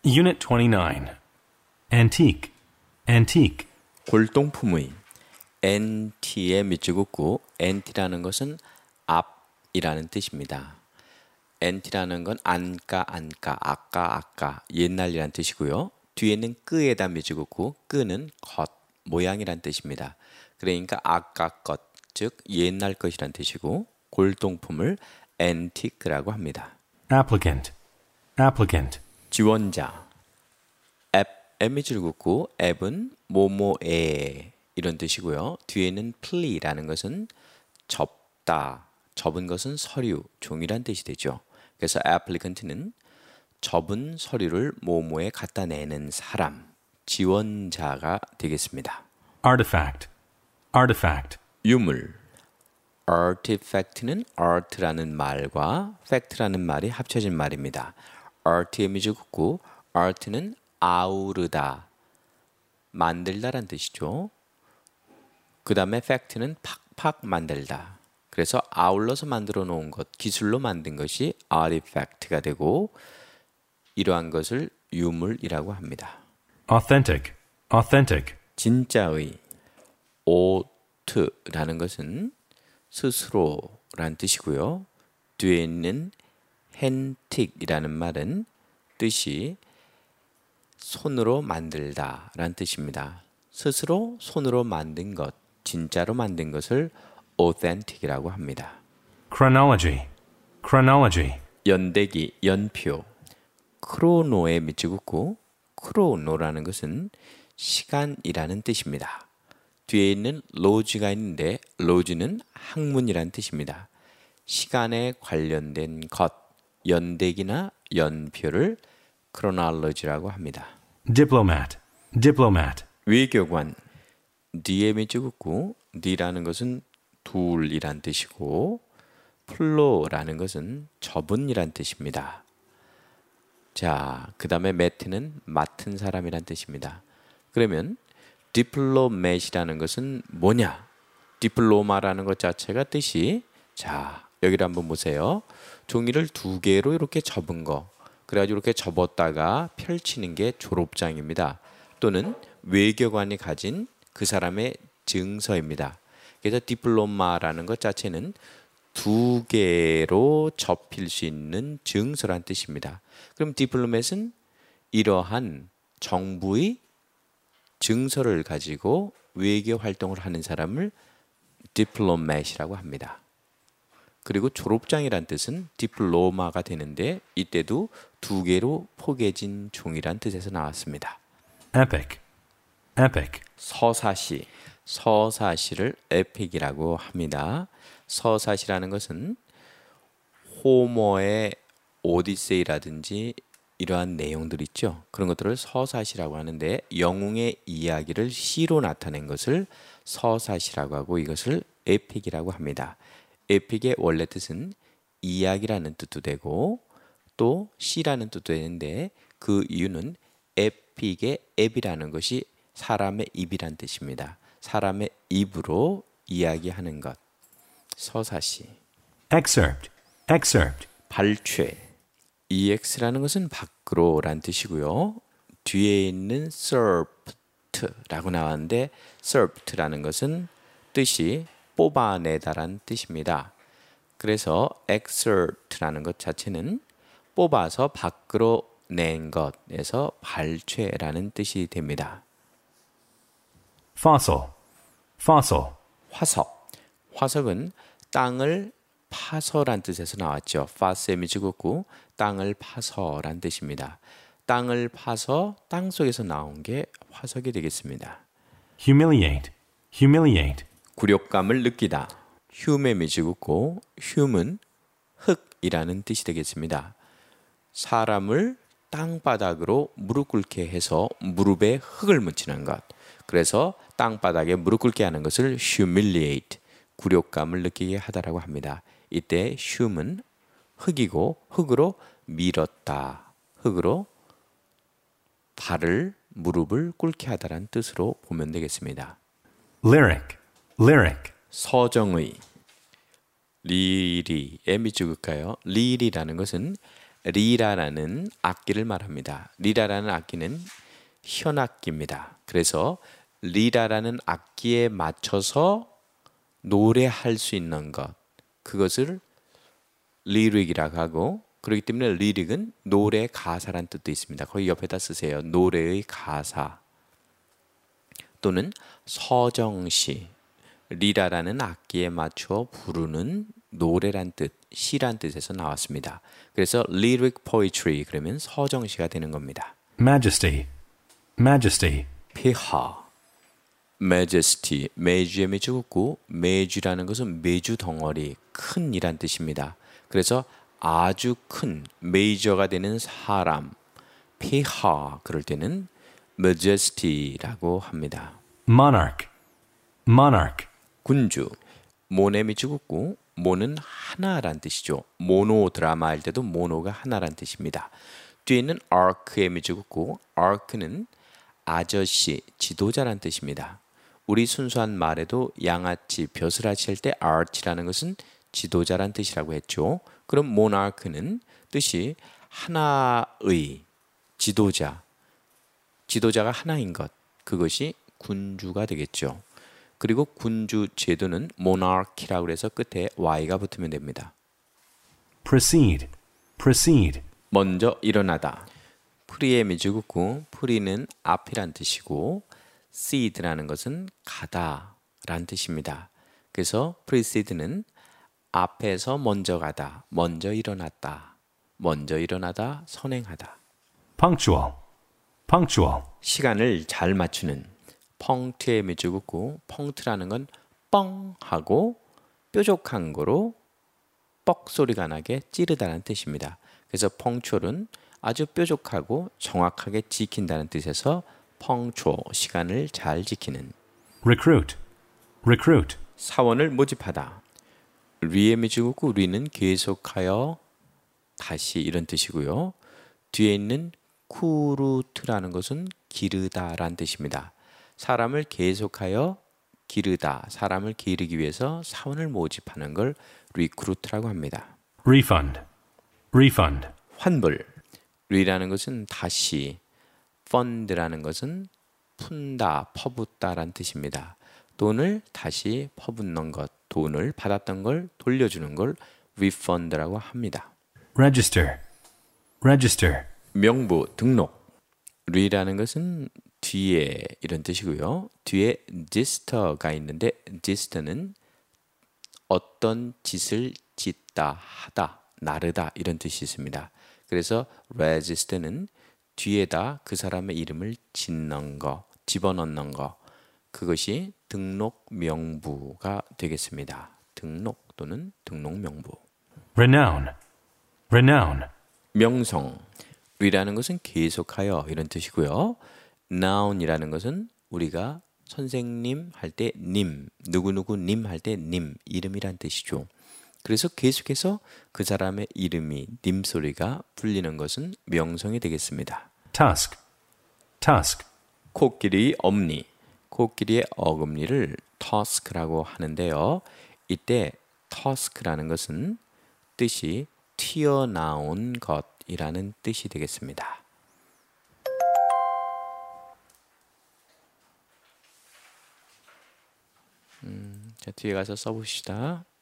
Unit 29. Antique. Antique. 골동품의 anti의 밑줄긋고 anti라는 것은 앞이라는 뜻입니다. anti라는 건 안가, 아까, 옛날이란 뜻이고요. 뒤에는 끄에다 밑줄긋고 끄는 것, 모양이란 뜻입니다. 그러니까 아까 것, 즉 옛날 것이란 뜻이고 골동품을 antique라고 합니다. Applicant. Applicant. 지원자 앱에 밑줄긋고 앱은 뭐뭐에 이런 뜻이고요. 뒤에는 ple라는 것은 접다, 접은 것은 서류, 종이란 뜻이 되죠. 그래서 applicant는 접은 서류를 뭐뭐에 갖다 내는 사람, 지원자가 되겠습니다. Artifact. Artifact. 유물 artifact는 art라는 말과 fact라는 말이 합쳐진 말입니다. art의 밑줄긋고 art는 아우르다, 만들다란 뜻이죠. 그 다음에 fact는 팍팍 만들다. 그래서 아울러서 만들어 놓은 것, 기술로 만든 것이 artifact가 되고 이러한 것을 유물이라고 합니다. Authentic. Authentic. 진짜의 오트라는 것은 스스로란 뜻이고요. 뒤에 있는 hen틱이라는 말은 뜻이 손으로 만들다란 뜻입니다. 스스로 손으로 만든 것, 진짜로 만든 것을 authentic이라고 합니다. Chronology. Chronology. 연대기, 연표. 크로노에 밑줄긋고 크로노라는 것은 시간이라는 뜻입니다. 뒤에 있는 로즈가 있는데 로즈는 학문이란 뜻입니다. 시간에 관련된 것, 연대기나 연표를 chronology라고 합니다. Diplomat. Diplomat. 외교관, D에 밑줄긋고 D라는 것은 둘이란 뜻이고 플로라는 것은 접은이란 뜻입니다. 자, 그 다음에 mat는 맡은 사람이란 뜻입니다. 그러면 diplomat이라는 것은 뭐냐? diploma라는 것 자체가 뜻이, 자, 여기를 한번 보세요. 종이를 두 개로 이렇게 접은 거, 그래가지고 이렇게 접었다가 펼치는 게 졸업장입니다. 또는 외교관이 가진 그 사람의 증서입니다. 그래서 디플로마라는 것 자체는 두 개로 접힐 수 있는 증서란 뜻입니다. 그럼 디플로맷은 이러한 정부의 증서를 가지고 외교 활동을 하는 사람을 디플로맷이라고 합니다. 그리고 졸업장이란 뜻은 디플로마가 되는데 이때도 두 개로 포개진 종이란 뜻에서 나왔습니다. Epic. Epic. 서사시, 서사시를 에픽이라고 합니다. 서사시라는 것은 호머의 오디세이라든지 이러한 내용들 있죠. 그런 것들을 서사시라고 하는데 영웅의 이야기를 시로 나타낸 것을 서사시라고 하고 이것을 에픽이라고 합니다. 에픽의 원래 뜻은 이야기라는 뜻도 되고 또 시라는 뜻도 되는데 그 이유는 에픽의 앱이라는 것이 사람의 입이란 뜻입니다. 사람의 입으로 이야기하는 것. 서사시. Excerpt. Excerpt. 발췌. ex라는 것은 밖으로란 뜻이고요. 뒤에 있는 serpt라고 나왔는데 serpt라는 것은 뜻이 뽑아내다란 뜻입니다. 그래서 excerpt라는 것 자체는 뽑아서 밖으로 낸 것에서 발췌라는 뜻이 됩니다. Fossil. Fossil. 화석. 화석은 땅을 파서란 뜻에서 나왔죠. 파스에 밑줄긋고 땅을 파서란 뜻입니다. 땅을 파서 땅 속에서 나온 게 화석이 되겠습니다. Humiliate. Humiliate. 굴욕감을 느끼다. hum에 밑줄긋고 hum은 흙이라는 뜻이 되겠습니다. 사람을 땅바닥으로 무릎 꿇게 해서 무릎에 흙을 묻히는 것. 그래서 땅바닥에 무릎 꿇게 하는 것을 humiliate, 굴욕감을 느끼게 하다라고 합니다. 이때 hum은 흙이고 흙으로 밀었다. 흙으로 발을, 무릎을 꿇게 하다라는 뜻으로 보면 되겠습니다. Lyric. Lyric. 서정의. 리리에 밑줄긋까요? 리리라는 것은 리라라는 악기를 말합니다. 리라라는 악기는 현악기입니다. 그래서 리라라는 악기에 맞춰서 노래할 수 있는 것, 그것을 리릭이라고 하고, 그렇기 때문에 리릭은 노래 가사란 뜻도 있습니다. 거기 옆에다 쓰세요. 노래의 가사 또는 서정시. 리라라는 악기에 맞춰 부르는 노래란 뜻, 시란 뜻에서 나왔습니다. 그래서 lyric poetry 그러면 서정시가 되는 겁니다. majesty, majesty, 폐하, majesty, 매주의 매주 굽고, 매주라는 것은 매주 덩어리, 큰이란 뜻입니다. 그래서 아주 큰 메이저가 되는 사람, 폐하, 그럴 때는 majesty라고 합니다. monarch, monarch, 군주, 모네 미주 굽고, 모는 하나란 뜻이죠. 모노 드라마 할 때도 모노가 하나란 뜻입니다. 뒤에 있는 arc의 미주 굽고, arc는 아저씨, 지도자란 뜻입니다. 우리 순수한 말에도 양아치, 벼슬아치 할 때 arch라는 것은 지도자란 뜻이라고 했죠. 그럼 monarch는 뜻이 하나의 지도자, 지도자가 하나인 것, 그것이 군주가 되겠죠. 그리고 군주 제도는 monarchy라고 해서 끝에 y가 붙으면 됩니다. proceed, proceed, 먼저 일어나다. 프리의 미주 굽고, 프리는 앞이란 뜻이고, seed라는 것은 가다 란 뜻입니다. 그래서 preced는 앞에서 먼저 가다, 먼저 일어났다, 먼저 일어나다, 선행하다. punctual, punctual, 시간을 잘 맞추는. 펑트의 미주 굽고, 펑트라는 건 뻥 하고 뾰족한 거로 뻑 소리가 나게 찌르다는 뜻입니다. 그래서 펑츄얼은 아주 뾰족하고 정확하게 지킨다는 뜻에서 펑츄얼, 시간을 잘 지키는. recruit, recruit, 사원을 모집하다. 리의 미주 굽고, 리는 계속하여 다시 이런 뜻이고요. 뒤에 있는 쿠루트라는 것은 기르다라는 뜻입니다. 사람을 계속하여 기르다, 사람을 기르기 위해서 사원을 모집하는 걸 리크루트라고 합니다. refund, refund, 환불. 리라는 것은 다시, fund라는 것은 푼다, 퍼붓다라는 뜻입니다. 돈을 다시 퍼붓는 것, 돈을 받았던 걸 돌려주는 걸 refund라고 합니다. register, register, 명부, 등록. 리라는 것은 뒤에 이런 뜻이고요. 뒤에 dister가 있는데 dister는 어떤 짓을 짓다, 하다, 나르다 이런 뜻이 있습니다. 그래서 register는 뒤에다 그 사람의 이름을 짓는 거, 집어넣는 거, 그것이 등록 명부가 되겠습니다. 등록 또는 등록 명부. renown, renown, 명성. 리라는 것은 계속하여 이런 뜻이고요. noun이라는 것은 우리가 선생님 할 때 님, 누구누구 님 할 때 님, 이름이란 뜻이죠. 그래서 계속해서 그 사람의 이름이 님 소리가 불리는 것은 명성이 되겠습니다. tusk, tusk, 코끼리 엄니. 코끼리의 어금니를 tusk라고 하는데요. 이때 tusk라는 것은 뜻이 튀어나온 것이라는 뜻이 되겠습니다. 자, 뒤에 가서 써봅시다.